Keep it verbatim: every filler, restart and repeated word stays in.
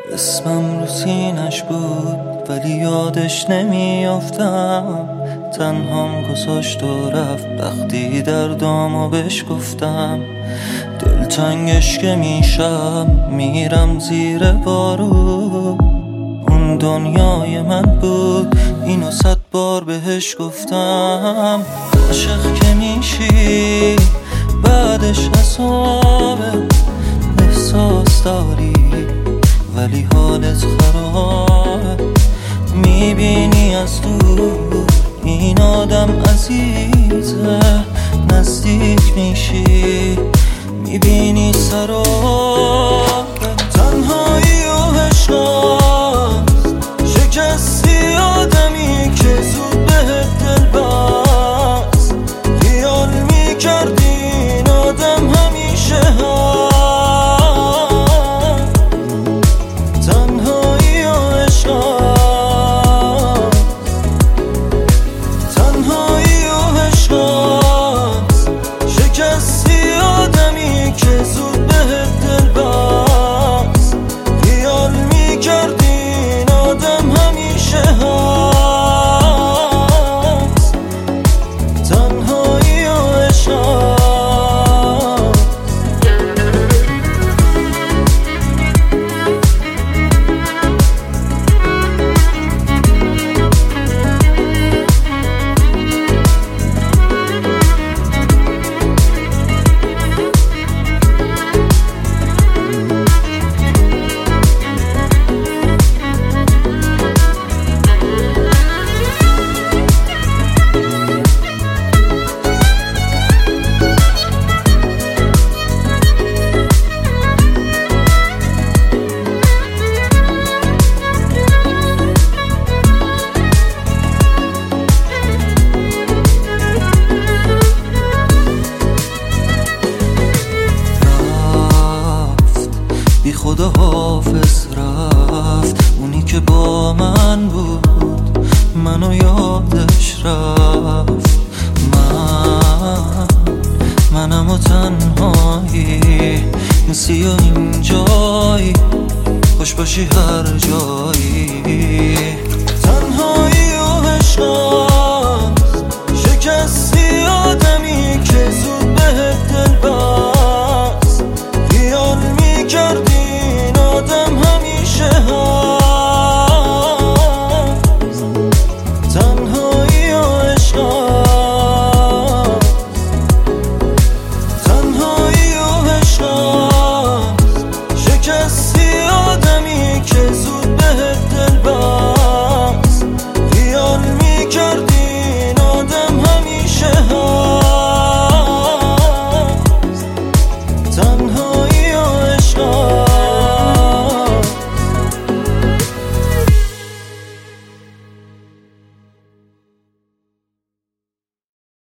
اسمم رو سینش بود ولی یادش نمیافتم. تنهام گذاشت و رفت وقتی دردامو بهش گفتم. دلتنگش که میشم میرم زیر بارو. اون دنیای من بود اینو صد بار بهش گفتم. عاشق که میشی بعدش حسابه. احساس داری ولی حالت خرابه. میبینی از دور این آدم عزیزه. نزدیک میشی میبینی سرابه. تنهایی و عشقاست. شکستی آدمی که زود بهت دل بست. خیال میکردی این آدم همیشه هست. بی خدا حافظ رفت اونی که با من بود. منو یادش رفت. من منم و تنهایی نسی و این جایی. خوش باشی هر جایی.